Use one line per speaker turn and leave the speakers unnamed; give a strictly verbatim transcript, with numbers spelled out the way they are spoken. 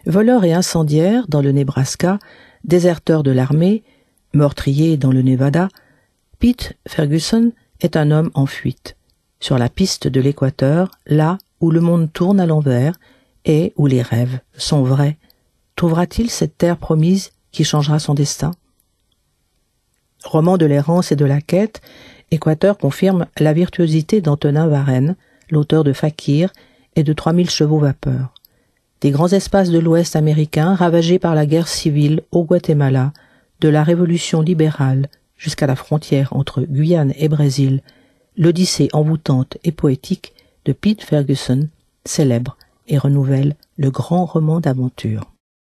Voleur et incendiaire dans le Nebraska, déserteur de l'armée, meurtrier dans le Nevada, Pete Ferguson est un homme en fuite, sur la piste de l'équateur, là où le monde tourne à l'envers et où les rêves sont vrais. Trouvera-t-il cette terre promise qui changera son destin? Roman de l'errance et de la quête, Équateur confirme la virtuosité d'Antonin Varenne, l'auteur de Fakir et de trois mille chevaux vapeur. Des grands espaces de l'Ouest américain ravagés par la guerre civile au Guatemala, de la révolution libérale jusqu'à la frontière entre Guyane et Brésil, l'odyssée envoûtante et poétique de Pete Ferguson célèbre et renouvelle le grand roman d'aventure.